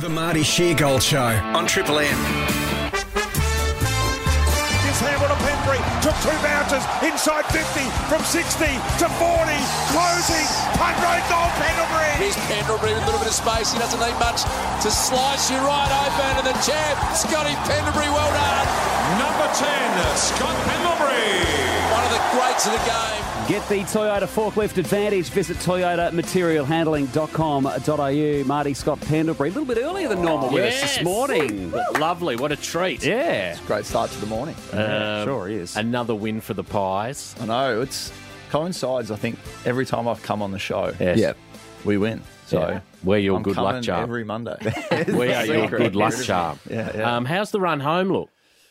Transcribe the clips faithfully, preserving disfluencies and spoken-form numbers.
The Marty Sheargold Show on Triple M. Here's Hamilton to Pendlebury, took two bounces, inside fifty, from sixty to forty, closing, punt road goal, Pendlebury. Here's Pendlebury with a little bit of space, he doesn't need much to slice you right open, and the champ, Scotty Pendlebury, well done. Number ten, Scott Pendlebury. One of the greats of the game. Get the Toyota Forklift Advantage. Visit toyota material handling dot com dot a u. Marty, Scott Pendlebury, a little bit earlier than normal with us this morning. Lovely, what a treat. Yeah. Great start to the morning. Um, sure is. Another win for the Pies. I know, it's coincides, I think, every time I've come on the show. Yes. Yeah, we win. So Yeah. We're your I'm good luck coming charm. every Monday. We are your Secret. good luck charm. Yeah, yeah. Um, how's the run home look?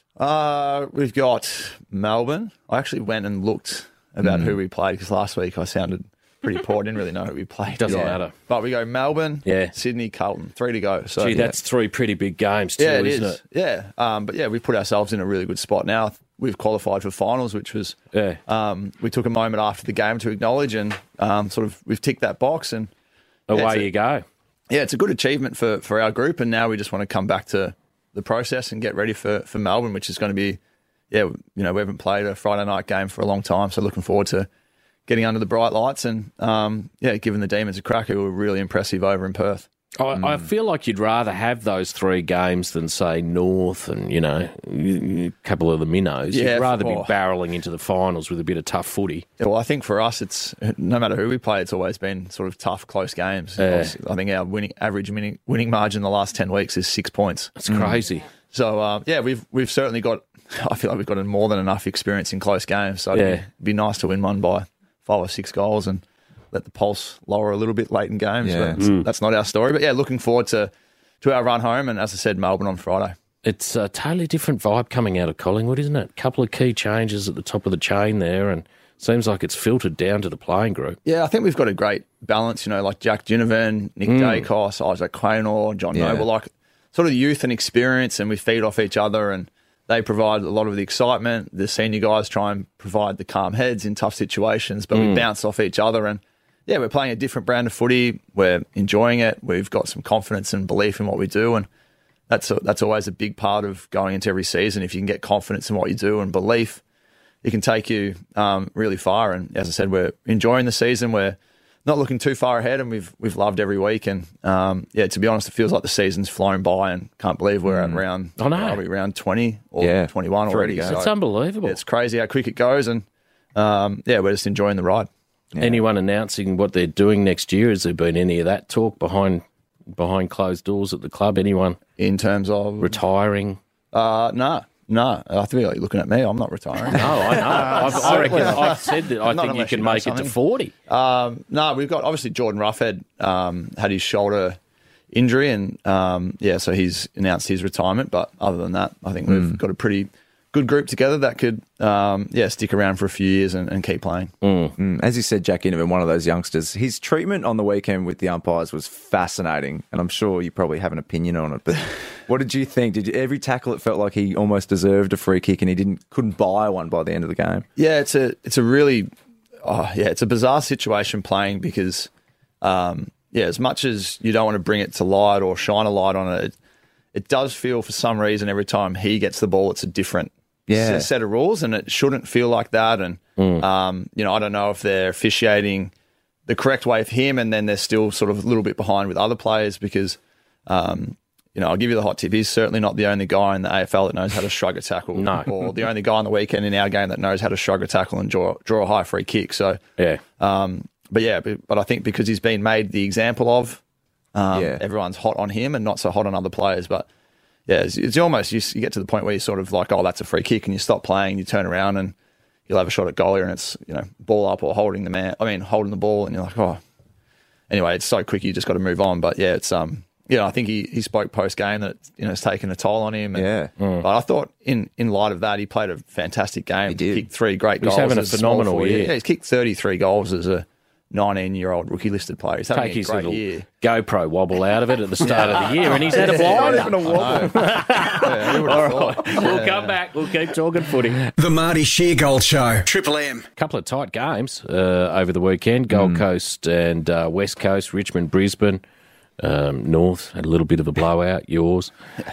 Uh, we've got Melbourne. I actually went and looked about who we played because last week I sounded pretty poor. I didn't really know who we played. Doesn't Yeah. matter. But we go Melbourne, Yeah. Sydney, Carlton. Three to go. So Gee, yeah. that's three pretty big games too, yeah, it isn't is. it? Yeah. Um, but yeah, we've put ourselves in a really good spot now. We've qualified for finals, which was Yeah. um, we took a moment after the game to acknowledge and um, sort of we've ticked that box and Away yeah, it's a- you go. yeah, it's a good achievement for, for our group, and now we just want to come back to the process and get ready for, for Melbourne, which is going to be, yeah, you know, we haven't played a Friday night game for a long time, so looking forward to getting under the bright lights and, um, yeah, giving the Demons a crack, who were really impressive over in Perth. I, I feel like you'd rather have those three games than, say, North and, you know, a couple of the minnows. Yeah, You'd rather oh. be barrelling into the finals with a bit of tough footy. Yeah, well, I think for us, it's no matter who we play, it's always been sort of tough, close games. Yeah. I think our winning average winning, winning margin the last ten weeks is six points. It's crazy. So um, yeah, we've we've certainly got. I feel like we've got more than enough experience in close games. So it'd Yeah. be, be nice to win one by five or six goals and let the pulse lower a little bit late in games. Yeah. But that's, that's not our story. But yeah, looking forward to to our run home. And as I said, Melbourne on Friday. It's a totally different vibe coming out of Collingwood, isn't it? A couple of key changes at the top of the chain there, and seems like it's filtered down to the playing group. Yeah, I think we've got a great balance. You know, like Jack Ginnivan, Nick Dacos, Isaac Quaynor, John Yeah. Noble, like sort of youth and experience, and we feed off each other and they provide a lot of the excitement. The senior guys try and provide the calm heads in tough situations, but we bounce off each other. And yeah, we're playing a different brand of footy. We're enjoying it. We've got some confidence and belief in what we do. And that's a, that's always a big part of going into every season. If you can get confidence in what you do and belief, it can take you um, really far. And as I said, we're enjoying the season. We're not looking too far ahead, and we've we've loved every week. And um, yeah, to be honest, it feels like the season's flown by, and can't believe we're at round. I know. Are we round twenty or Yeah. twenty-one Three already? to go. So It's unbelievable. it's crazy how quick it goes, and um, yeah, we're just enjoying the ride. Anyone announcing what they're doing next year? Has there been any of that talk behind behind closed doors at the club? Anyone In terms of retiring? uh, no, no, I think you're looking at me. I'm not retiring. No, I know. I've, I reckon Well, I've said that I not think you unless can you know make it to something. forty. Um, no, we've got obviously Jordan Roughhead um, had his shoulder injury, and um, yeah, so he's announced his retirement. But other than that, I think we've got a pretty good group together that could um, yeah stick around for a few years and, and keep playing. Mm, as you said, Jack Innivan, one of those youngsters, his treatment on the weekend with the umpires was fascinating, and I'm sure you probably have an opinion on it. But what did you think? Did you, every tackle it felt like he almost deserved a free kick, and he didn't couldn't buy one by the end of the game? Yeah, it's a it's a really oh, yeah it's a bizarre situation playing because um, yeah, as much as you don't want to bring it to light or shine a light on it, it, it does feel for some reason every time he gets the ball, it's a different Yeah. s- set of rules, and it shouldn't feel like that. And um, you know, I don't know if they're officiating the correct way for him, and then they're still sort of a little bit behind with other players because. Um, You know, I'll give you the hot tip. He's certainly not the only guy in the A F L that knows how to shrug a tackle. No. Or the only guy on the weekend in our game that knows how to shrug a tackle and draw draw a high free kick. So, Yeah. um, but yeah, but, but I think because he's been made the example of, um, Yeah. everyone's hot on him and not so hot on other players. But yeah, it's, it's almost, you, you get to the point where you're sort of like, oh, that's a free kick, and you stop playing, you turn around and you'll have a shot at goalie and it's, you know, ball up or holding the man, I mean, holding the ball, and you're like, oh, anyway, it's so quick, you just got to move on. But yeah, it's, um, you know, I think he, he spoke post game that, you know, it's taken a toll on him. And, Yeah. But I thought in, in light of that, he played a fantastic game. He did. Kicked three great He's goals. having a as small phenomenal forward. year. Yeah, he's kicked thirty-three goals as a nineteen-year-old rookie listed player. He's having Take a his great little year. GoPro wobble out of it at the start of the year, and he's had a blinder. Yeah, who would have All thought? right, we'll come back. We'll keep talking footy. The Marty Sheargold Show. Triple M. Couple of tight games uh, over the weekend. Gold Coast and uh, West Coast, Richmond, Brisbane. Um, North had a little bit of a blowout, yours.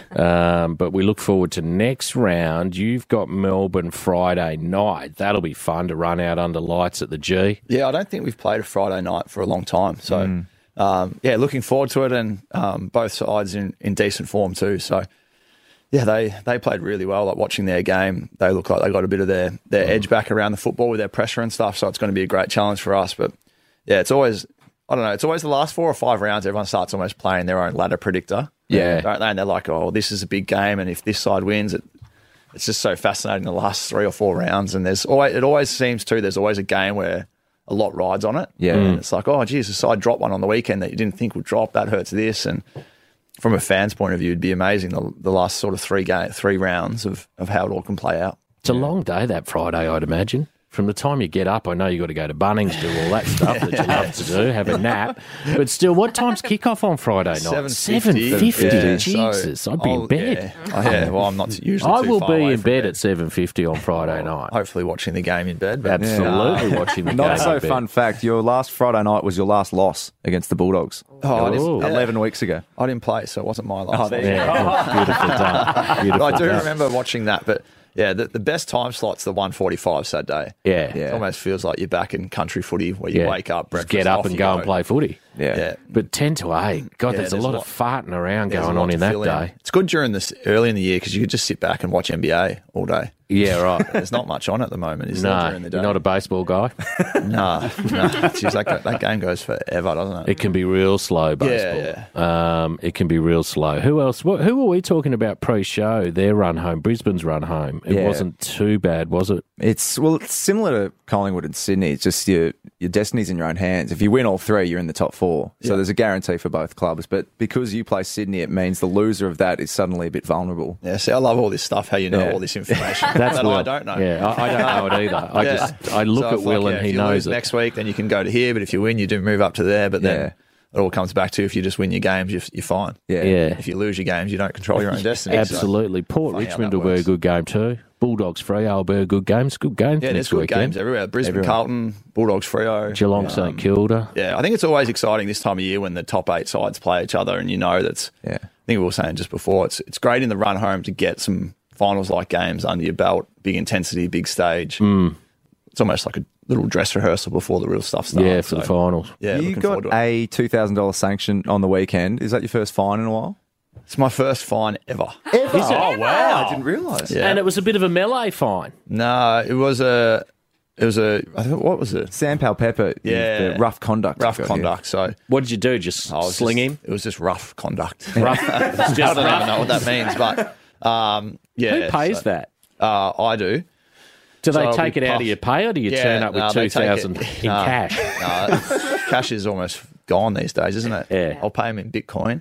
Um, but we look forward to next round. You've got Melbourne Friday night. That'll be fun to run out under lights at the G. Yeah, I don't think we've played a Friday night for a long time. So, mm. um, yeah, looking forward to it, and um, both sides in, in decent form too. So, yeah, they, they played really well. Like watching their game, they look like they got a bit of their, their mm. edge back around the football with their pressure and stuff. So it's going to be a great challenge for us. But, yeah, it's always... I don't know. It's always the last four or five rounds, everyone starts almost playing their own ladder predictor. Yeah. Don't they? And they're like, oh, this is a big game, and if this side wins, it, it's just so fascinating the last three or four rounds. And there's always, it always seems, too, there's always a game where a lot rides on it. Yeah. And it's like, oh, geez, the side dropped one on the weekend that you didn't think would drop. That hurts this. And from a fan's point of view, it'd be amazing, the, the last sort of three game, three rounds of, of how it all can play out. It's a long day, that Friday, I'd imagine. From the time you get up, I know you've got to go to Bunnings, do all that stuff that you love to do, have a nap. But still, what time's kick-off on Friday night? seven fifty. Yeah, Jesus, so I'd be I'll, in bed. Yeah. Oh, yeah, well, I'm not usually I too will far be away in from bed at seven fifty on Friday night. Hopefully watching the game in bed. But Absolutely yeah. watching the Not game so in bed. fun fact, your last Friday night was your last loss against the Bulldogs. Oh, I didn't, Ooh. yeah. eleven weeks ago. I didn't play, so it wasn't my last. Oh, there loss. you Yeah, beautiful done. Beautiful I do done. remember watching that, but yeah, the, the best time slot's the one forty-five Saturday. Yeah. Yeah. It almost feels like you're back in country footy where you Yeah. wake up, Just breakfast, get up off and you go and play footy. Yeah. Yeah. But ten to eight, God, Yeah, there's, a there's lot a of lot- farting around There's a going lot on to in that fill day. It's good during this early in the year because you could just sit back and watch N B A all day. Yeah, right. There's not much on at the moment, is there, No, during the day? you're not a baseball guy. Nah, nah. Jeez, that, go- that game goes forever, doesn't it? It can be real slow, baseball. Yeah, Um, it can be real slow. Who else? What, who were we talking about pre-show? Their run home, Brisbane's run home. It Yeah. wasn't too bad, was it? It's well, it's similar to Collingwood and Sydney. It's just your your destiny's in your own hands. If you win all three, you're in the top four. So Yeah. there's a guarantee for both clubs. But because you play Sydney, it means the loser of that is suddenly a bit vulnerable. Yeah, see, I love all this stuff, how you know Yeah. all this information. That's that Will. I don't know. Yeah, I, I don't know it either. I Yeah. just I look So at it's Will like, and yeah, he if you knows lose it. next week, then you can go to here. But if you win, you do move up to there. But then Yeah. it all comes back to if you just win your games, you're, you're fine. Yeah. Yeah. If you lose your games, you don't control your own destiny. so- Absolutely. Port Funny how Richmond that will be a works. good game too. Bulldogs Freo will be a good game. It's a good game Yeah, for there's next good weekend. games everywhere. Brisbane, Everywhere. Carlton, Bulldogs, Freo. Geelong, St Kilda. Yeah, I think it's always exciting this time of year when the top eight sides play each other, and you know that's. Yeah. I think we were saying just before, it's it's great in the run home to get some finals like games under your belt, big intensity, big stage. Mm. It's almost like a little dress rehearsal before the real stuff starts. Yeah, for the so, finals. Yeah, you looking forward got to it. a two thousand dollars sanction on the weekend. Is that your first fine in a while? It's my first fine ever. Ever? Is it? Oh, wow. I didn't realise. Yeah. And it was a bit of a melee fine. No, it was a. It was a. I think, what was it? Sam Palpepper, Yeah. the rough conduct. Rough you've got here. conduct. So What did you do? Just I was sling just- him? It was just rough conduct. Rough. It's I just don't even rough. know what that means, but um, yeah. Who pays so- that? Uh, I do. Do they So take we it out puff- of your pay, or do you Yeah, turn up with no, they two take it. thousand in No. cash? No, cash is almost gone these days, isn't it? Yeah. I'll pay him in Bitcoin.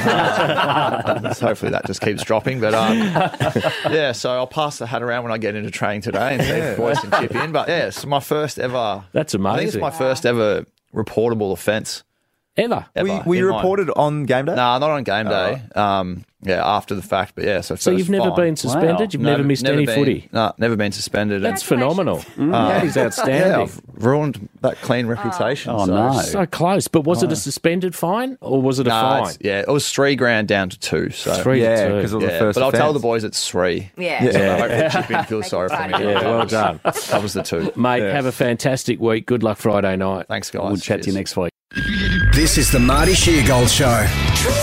Yeah. So hopefully that just keeps dropping. But um, yeah, so I'll pass the hat around when I get into training today and see if boys can chip in. But yeah, it's my first ever. That's I think it's amazing. my first ever reportable offence. Ever? Ever Were you, were you in mine. reported on game day? No, not on game day. Um, yeah, after the fact. But yeah, so So first you've never fine. been suspended? You've never, missed any been, footy? No, never been suspended. That's phenomenal. that is Yeah, outstanding. I've ruined that clean reputation. Oh, so. no. So close. But was it a suspended fine, or was it a No, fine? it's- yeah, it was three grand down to two. So Three Yeah, to two. because of the yeah, first but I'll tell the offence. boys it's three. Yeah. So I hope that Chip in feels sorry for me. Yeah, well done. That was the two. Mate, have a fantastic week. Good luck Friday night. Thanks, guys. We'll chat to you Cheers. next week. This is the Marty Sheargold Show.